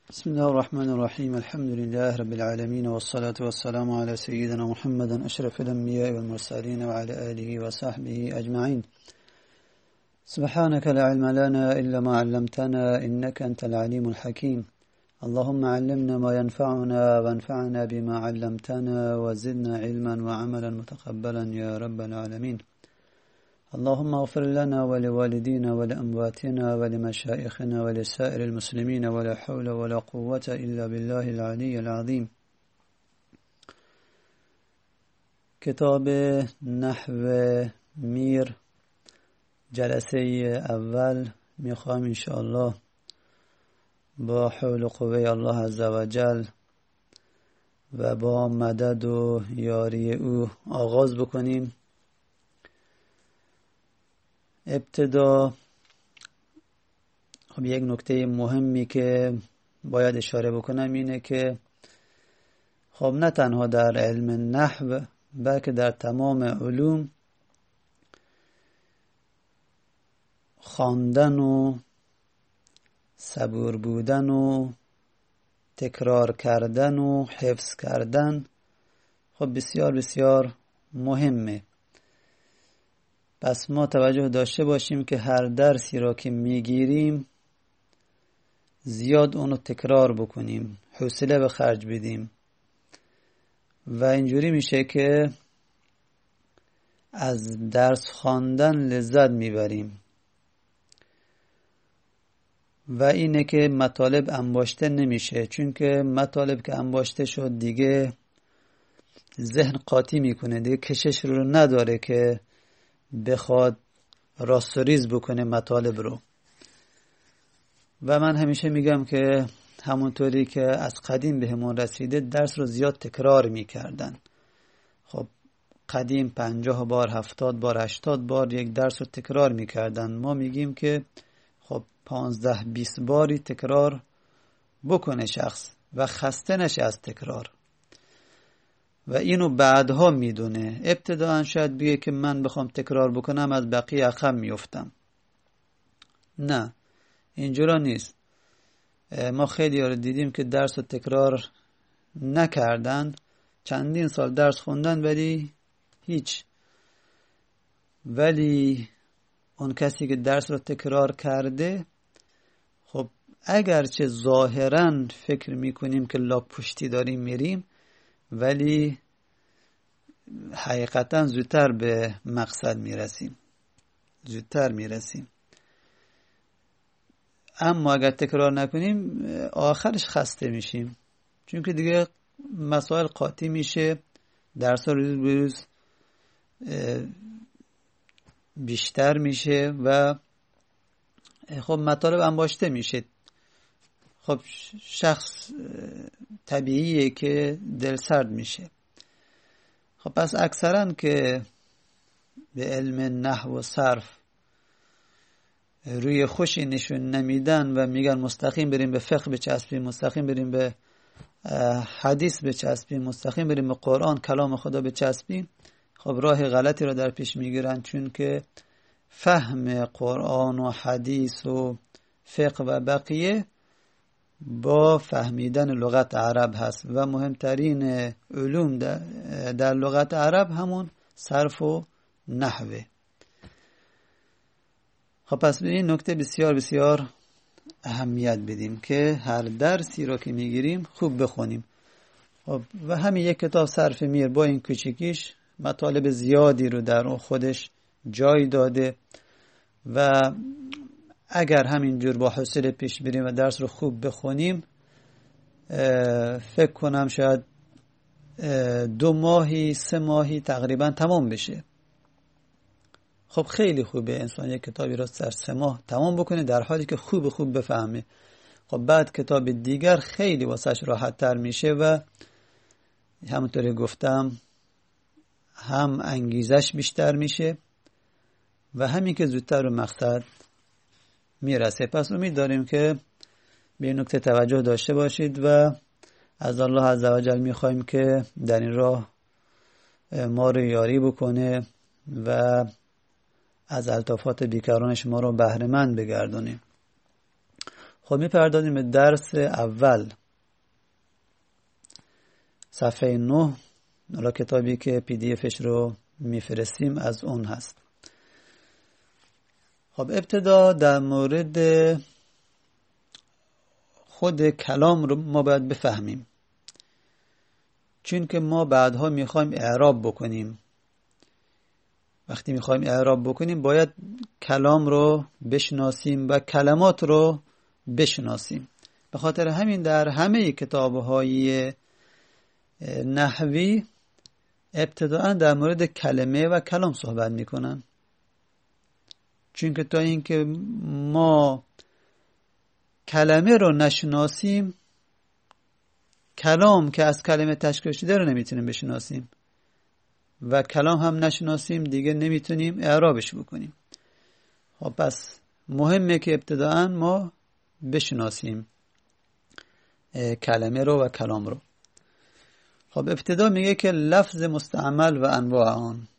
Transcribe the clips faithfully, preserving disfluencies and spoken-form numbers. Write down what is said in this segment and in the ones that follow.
بسم الله الرحمن الرحيم الحمد لله رب العالمين والصلاة والسلام على سيدنا محمد أشرف الأنبياء والمرسلين وعلى آله وصحبه أجمعين. سبحانك لا علم لنا إلا ما علمتنا إنك أنت العليم الحكيم. اللهم علمنا ما ينفعنا وانفعنا بما علمتنا وزدنا علما وعملا متقبلا يا رب العالمين. اللهم اغفر لنا ولوالدينا ولأمواتنا ولمشائخنا ولسائر المسلمين ولا حول ولا قوة إلا بالله العلي العظيم. کتاب نحو میر جلسه اول میخوام انشاءالله با حول و قوه الله عزوجل و با مدد و یاری او آغاز بکنیم. ابتدا خب یک نکته مهمی که باید اشاره بکنم اینه که خب نه تنها در علم نحو بلکه در تمام علوم خواندن و صبور بودن و تکرار کردن و حفظ کردن خب بسیار بسیار مهمه. پس ما توجه داشته باشیم که هر درسی را که میگیریم زیاد اونو تکرار بکنیم، حوصله به خرج بدیم و اینجوری میشه که از درس خواندن لذت میبریم و اینه که مطالب انباشته نمیشه، چون که مطالب که انباشته شد دیگه ذهن قاطی میکنه، دیگه کشش رو نداره که بخواد راست و ریز بکنه مطالب رو. و من همیشه میگم که همونطوری که از قدیم به همون رسیده درس رو زیاد تکرار میکردن. خب قدیم پنجاه بار، هفتاد بار، هشتاد بار یک درس رو تکرار میکردن. ما میگیم که خب پانزده بیست باری تکرار بکنه شخص و خسته نشه از تکرار و اینو بعدها میدونه. ابتداً شاید بگه که من بخوام تکرار بکنم از بقیه عقب میفتم. نه، اینجورا نیست. ما خیلی ها رو دیدیم که درس رو تکرار نکردن، چندین سال درس خوندن ولی هیچ. ولی اون کسی که درس رو تکرار کرده خب اگرچه ظاهراً فکر میکنیم که لاپ پشتی داریم میریم ولی حقیقتا زودتر به مقصد میرسیم زودتر میرسیم اما اگر تکرار نکنیم آخرش خسته میشیم، چون که دیگه مسائل قاطی میشه، درس ها روز بروز بیشتر میشه و خب مطالب انباشته میشه. خب شخص طبیعیه که دل سرد میشه. خب پس اکثرا که به علم نحو و صرف روی خوشی نشون نمیدن و میگن مستقیم بریم به فقه بچسبیم، مستقیم بریم به حدیث بچسبیم، مستقیم بریم به قرآن کلام خدا بچسبیم، خب راه غلطی رو در پیش میگیرن، چون که فهم قرآن و حدیث و فقه و بقیه با فهمیدن لغت عرب هست و مهمترین علوم در لغت عرب همون صرف و نحوه. خب پس به این نکته بسیار بسیار اهمیت بدیم که هر درسی رو که میگیریم خوب بخونیم. خب و همین یک کتاب صرف میر با این کوچیکیش مطالب زیادی رو در اون خودش جای داده و اگر همینجور با حوصله پیش بریم و درس رو خوب بخونیم فکر کنم شاید دو ماهی سه ماهی تقریبا تمام بشه. خب خیلی خوبه انسان یک کتابی رو در سه ماه تمام بکنه در حالی که خوب خوب بفهمه. خب بعد کتاب دیگر خیلی واسش راحت تر میشه و همونطوری گفتم هم انگیزش بیشتر میشه و همین که زودتر به مقصد میرسه. پس امید داریم که به این نکته توجه داشته باشید و از الله عزوجل میخوایم که در این راه ما رو یاری بکنه و از الطافات بیکران شما رو بهره مند بگردونه. خب میپردازیم به درس اول، صفحه نه. حالا کتابی که پی دی افش رو میفرستیم از اون هست. خب ابتدا در مورد خود کلام رو ما باید بفهمیم، چون که ما بعدها میخوایم اعراب بکنیم. وقتی میخوایم اعراب بکنیم باید کلام رو بشناسیم و کلمات رو بشناسیم. به خاطر همین در همه کتاب‌های نحوی ابتداء در مورد کلمه و کلام صحبت میکنن، چون که تا اینکه ما کلمه رو نشناسیم، کلام که از کلمه تشکیل شده رو نمیتونیم بشناسیم و کلام هم نشناسیم دیگه نمیتونیم اعرابش بکنیم. خب پس مهمه که ابتداء ما بشناسیم کلمه رو و کلام رو. خب ابتدا میگه که لفظ مستعمل و انواع آن.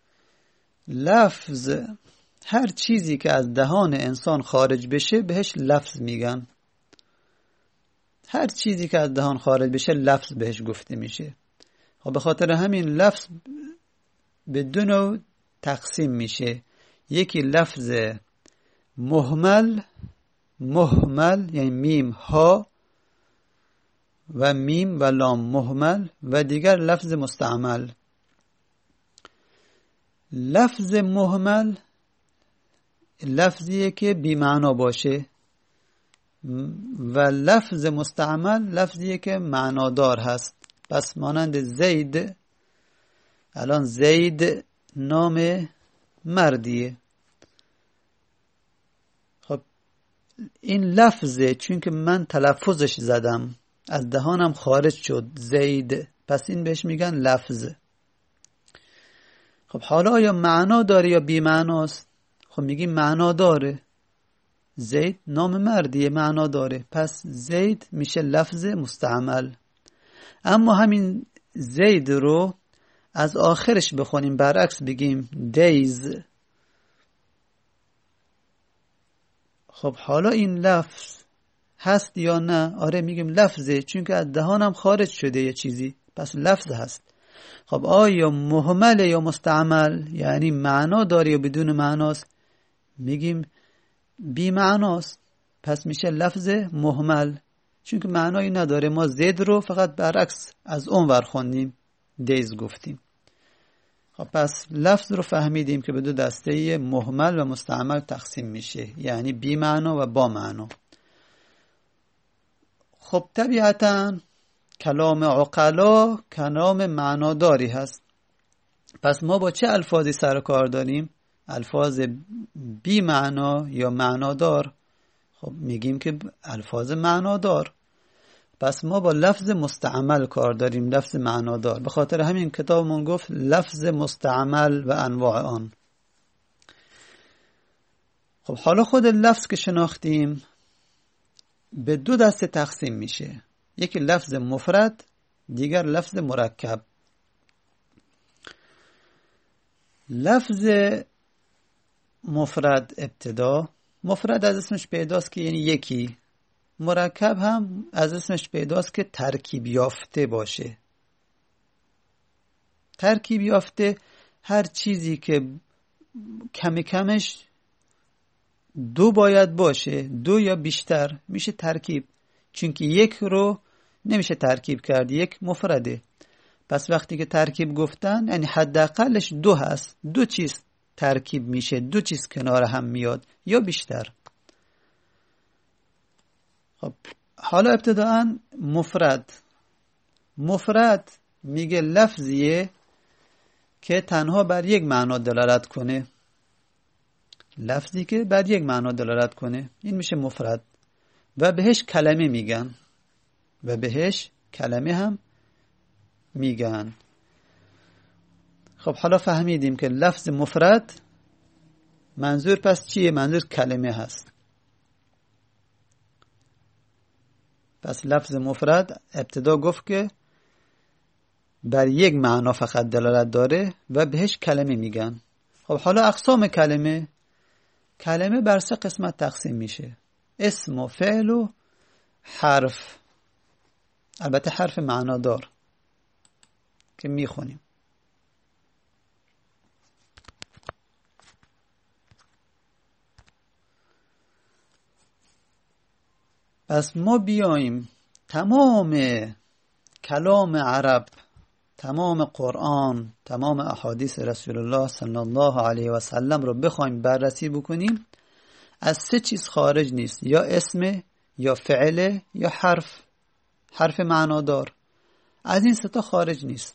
لفظ هر چیزی که از دهان انسان خارج بشه بهش لفظ میگن. هر چیزی که از دهان خارج بشه لفظ بهش گفته میشه. خب به خاطر همین لفظ به دو نوع تقسیم میشه. یکی لفظ مهمل، مهمل یعنی میم ها و میم و لام مهمل، و دیگر لفظ مستعمل. لفظ مهمل لفظیه که بی معنا باشه و لفظ مستعمل لفظیه که معنادار هست. پس مانند زید، الان زید نام مردیه. خب این لفظه چون که من تلفظش زدم، از دهانم خارج شد زید، پس این بهش میگن لفظ. خب حالا آیا معنا داره یا بی معناست؟ خب میگیم معنا داره. زید نام مردیه، معنا داره، پس زید میشه لفظ مستعمل. اما همین زید رو از آخرش بخونیم، برعکس بگیم دیز، خب حالا این لفظ هست یا نه؟ آره میگیم لفظه، چون که از دهانم خارج شده یه چیزی، پس لفظ هست. خب آیا مهمل یا مستعمل، یعنی معنا داره یا بدون معناست؟ میگیم بی معناست، پس میشه لفظ مهمل، چون که معنایی نداره. ما زید رو فقط برعکس از اون ور خوندیم، دیز گفتیم. خب پس لفظ رو فهمیدیم که به دو دسته مهمل و مستعمل تقسیم میشه، یعنی بی معنا و با معنا. خب طبیعتاً کلام عقلا کلام معناداری هست. پس ما با چه الفاظی سر کار داریم؟ الفاظ بی معنا یا معنادار؟ خب میگیم که الفاظ معنادار. پس ما با لفظ مستعمل کار داریم، لفظ معنادار. به خاطر همین کتابمون گفت لفظ مستعمل و انواع آن. خب حالا خود لفظ که شناختیم به دو دسته تقسیم میشه، یکی لفظ مفرد، دیگر لفظ مرکب. لفظ مفرد ابتدا، مفرد از اسمش پیداست که یعنی یکی، مرکب هم از اسمش پیداست که ترکیب یافته باشه. ترکیب یافته هر چیزی که کم کمش دو باید باشه، دو یا بیشتر میشه ترکیب، چون که یک رو نمیشه ترکیب کرد، یک مفرده. پس وقتی که ترکیب گفتن یعنی حداقلش دو هست، دو چیز ترکیب میشه، دو چیز کنار هم میاد یا بیشتر. خب حالا ابتداء مفرد. مفرد میگه لفظیه که تنها بر یک معنا دلالت کنه، لفظی که بر یک معنا دلالت کنه، این میشه مفرد و بهش کلمه میگن و بهش کلمه هم میگن. خب حالا فهمیدیم که لفظ مفرد منظور پس چیه؟ منظور کلمه هست. پس لفظ مفرد ابتدا گفت که بر یک معنا فقط دلالت داره و بهش کلمه میگن. خب حالا اقسام کلمه، کلمه بر سه قسمت تقسیم میشه. اسم و فعل و حرف، البته حرف معنادار که میخونیم. پس ما بیاییم تمام کلام عرب، تمام قرآن، تمام احادیث رسول الله صلی الله علیه و سلم رو بخوایم بررسی بکنیم، از سه چیز خارج نیست، یا اسم، یا فعل، یا حرف، حرف معنادار. از این سه تا خارج نیست.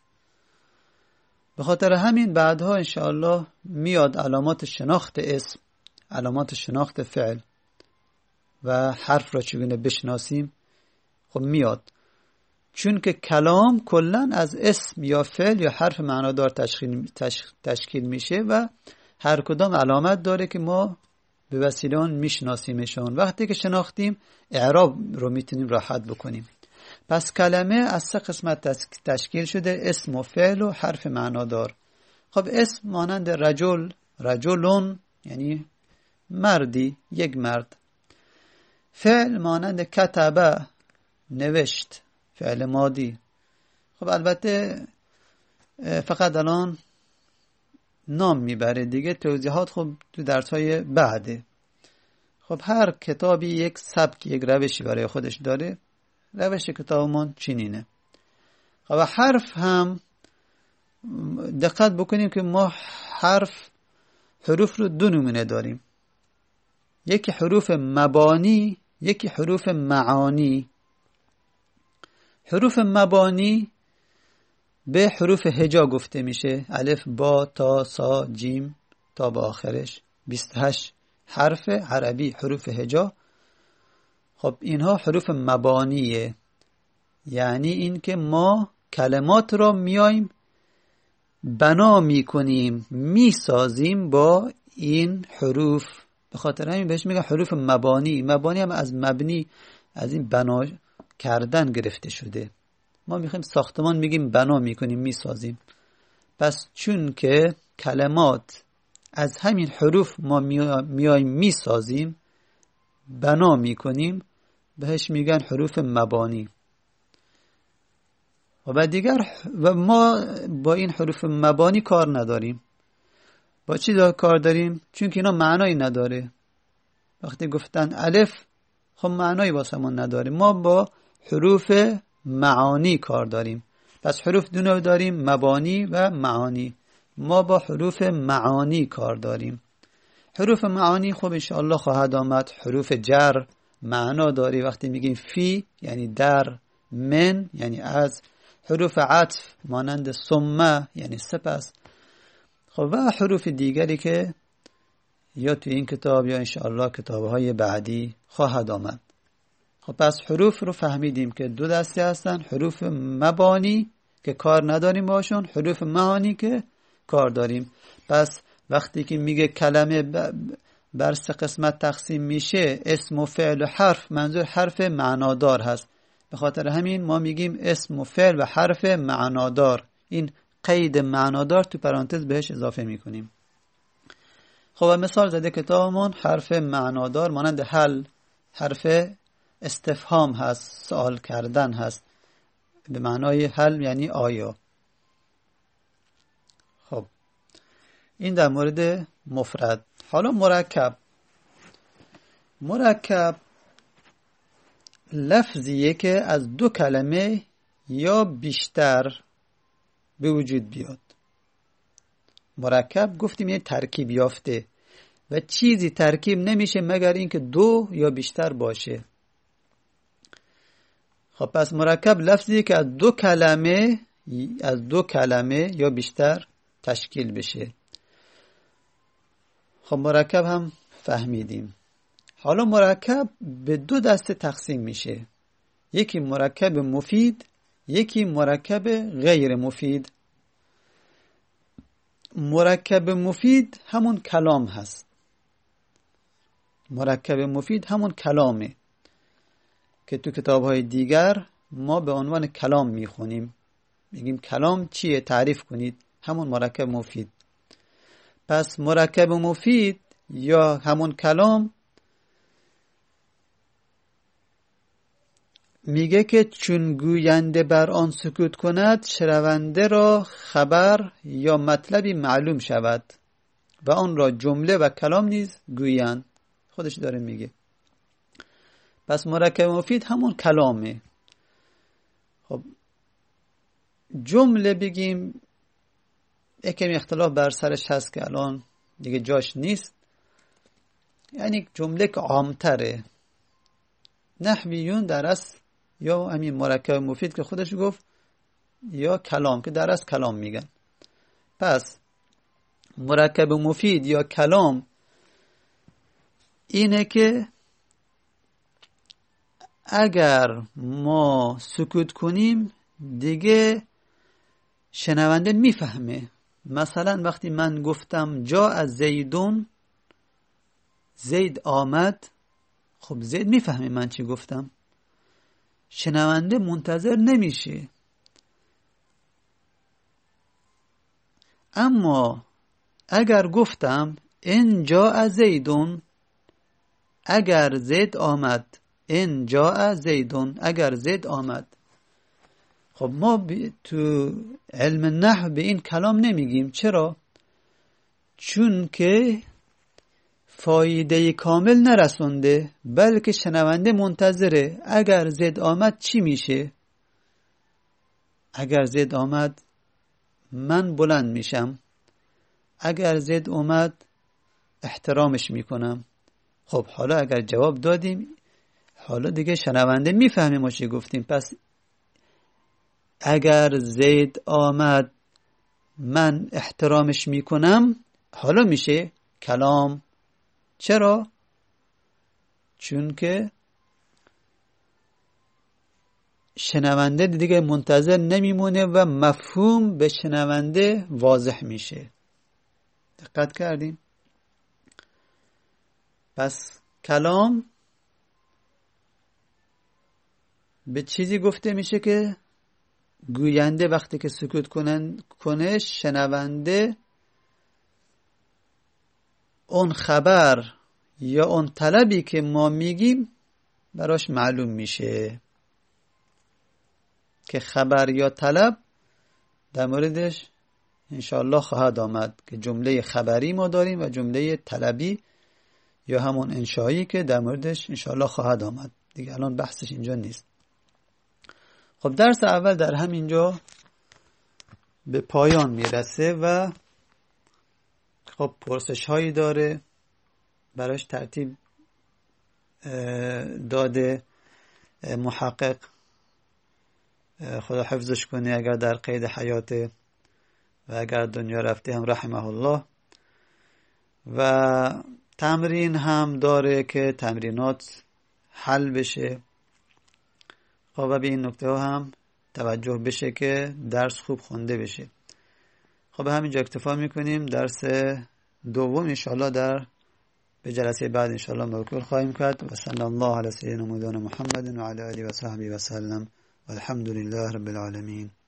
به خاطر همین بعدها انشاءالله میاد علامات شناخت اسم، علامات شناخت فعل و حرف را چگونه بشناسیم. خب میاد، چون که کلام کلن از اسم یا فعل یا حرف معنادار تشکیل, تشکیل میشه و هر کدام علامت داره که ما به وسیله آن میشناسیمشان. وقتی که شناختیم اعراب رو میتونیم راحت بکنیم. پس کلمه از سه قسمت تشکیل شده، اسم و فعل و حرف معنادار. خب اسم مانند رجل، رجلون یعنی مردی، یک مرد. فعل مانند کتبه، نوشت، فعل ماضی. خب البته فقط الان نام میبره دیگه، توضیحات خب تو درس‌های بعده. خب هر کتابی یک سبک، یک روشی برای خودش داره. روش کتابمون چنینه. خب حرف هم دقت بکنیم که ما حرف حروف رو دو نمونه داریم، یکی حروف مبانی، یکی حروف معانی. حروف مبانی به حروف هجا گفته میشه، الف، با، تا، سا، جیم تا به آخرش، بیست و هشت حرف عربی حروف هجا. خب اینها حروف مبانیه، یعنی این که ما کلمات را میایم بنا میکنیم، میسازیم با این حروف. به خاطر همین بهش میگن حروف مبانی. مبانی هم از مبنی، از این بنا کردن گرفته شده. ما میخوایم ساختمان میگیم بنا میکنیم، میسازیم. پس چون که کلمات از همین حروف ما میایم میسازیم، بنا میکنیم، بهش میگن حروف مبانی. و بعد دیگر و ما با این حروف مبانی کار نداریم. با چی دار کار داریم؟ چون که اینا معنایی نداره. وقتی گفتن الف، خب معنایی واسمون نداره. ما با حروف معانی کار داریم. پس حروف دو نوع داریم، مبانی و معانی. ما با حروف معانی کار داریم. حروف معانی خب انشاءالله خواهد آمد. حروف جر معنا داری، وقتی میگیم فی یعنی در، من یعنی از. حروف عطف مانند ثم یعنی سپس. خب و حروف دیگری که یا توی این کتاب یا انشاءالله کتابهای بعدی خواهد آمد. خب پس حروف رو فهمیدیم که دو دسته هستن، حروف مبانی که کار نداریم باشون، حروف معانی که کار داریم. پس وقتی که میگه کلمه بر سه قسمت تقسیم میشه، اسم و فعل و حرف، منظور حرف معنادار هست. به خاطر همین ما میگیم اسم و فعل و حرف معنادار. این قید معنادار تو پرانتز بهش اضافه میکنیم. خب مثال زده کتابمون حرف معنادار مانند هل، حرف استفهام هست، سوال کردن هست، به معنای هل یعنی آیا. خب این در مورد مفرد. حالا مرکب. مرکب لفظیه که از دو کلمه یا بیشتر به وجود بیاد. مرکب گفتیم یه ترکیب یافته و چیزی ترکیب نمیشه مگر اینکه دو یا بیشتر باشه. خب پس مرکب لفظیه که از دو کلمه از دو کلمه یا بیشتر تشکیل بشه. خب مرکب هم فهمیدیم. حالا مرکب به دو دسته تقسیم میشه، یکی مرکب مفید، یکی مرکب غیر مفید. مرکب مفید همون کلام هست. مرکب مفید همون کلامه که تو کتاب‌های دیگر ما به عنوان کلام میخونیم، میگیم کلام چیه تعریف کنید، همون مرکب مفید. پس مرکب مفید یا همون کلام میگه که چون گوینده بر آن سکوت کند شنونده را خبر یا مطلبی معلوم شود و آن را جمله و کلام نیز گویند. خودش داره میگه. پس مرکب مفید همون کلامه. خب جمله بگیم یکم اختلاف بر سرش هست که الان دیگه جاش نیست. یعنی جمله که عامتره. نحویون در اصل یا همین مرکب مفید که خودش گفت یا کلام که در اصل کلام میگن. پس مرکب مفید یا کلام اینه که اگر ما سکوت کنیم دیگه شنونده میفهمه. مثلا وقتی من گفتم جا از زیدون، زید آمد، خب زید میفهمه من چی گفتم، شنونده منتظر نمیشه. اما اگر گفتم ان جاء زیدون، اگر زید آمد، ان جاء زیدون، اگر زید آمد، خب ما تو علم نحو به این کلام نمیگیم. چرا؟ چون که فایده کامل نرسونده، بلکه شنونده منتظره اگر زید آمد چی میشه. اگر زید آمد من بلند میشم، اگر زید اومد احترامش میکنم. خب حالا اگر جواب دادیم حالا دیگه شنونده میفهمه ما چی گفتیم. پس اگر زید آمد من احترامش میکنم حالا میشه کلام. چرا؟ چون که شنونده دیگه منتظر نمیمونه و مفهوم به شنونده واضح میشه. دقت کردیم؟ پس کلام به چیزی گفته میشه که گوینده وقتی که سکوت کنن کنه شنونده اون خبر یا اون طلبی که ما میگیم براش معلوم میشه. که خبر یا طلب در موردش انشاءالله خواهد آمد که جمله خبری ما داریم و جمله طلبی یا همون انشایی که در موردش انشاءالله خواهد آمد. دیگه الان بحثش اینجا نیست. خب درس اول در همینجا به پایان میرسه و خب پرسش هایی داره براش ترتیب داده محقق، خدا حفظش کنه اگر در قید حیاته و اگر دنیا رفته هم رحمه الله. و تمرین هم داره که تمرینات حل بشه. خب و به این نکته ها هم توجه بشه که درس خوب خونده بشه. خب همینجا اکتفا میکنیم. درس دوم انشاءالله در به جلسه بعد انشاءالله موکول خواهیم کرد. و صلی الله علی سیدنا مولانا محمد و علی آله و صحبه و سلم و الحمد لله رب العالمین.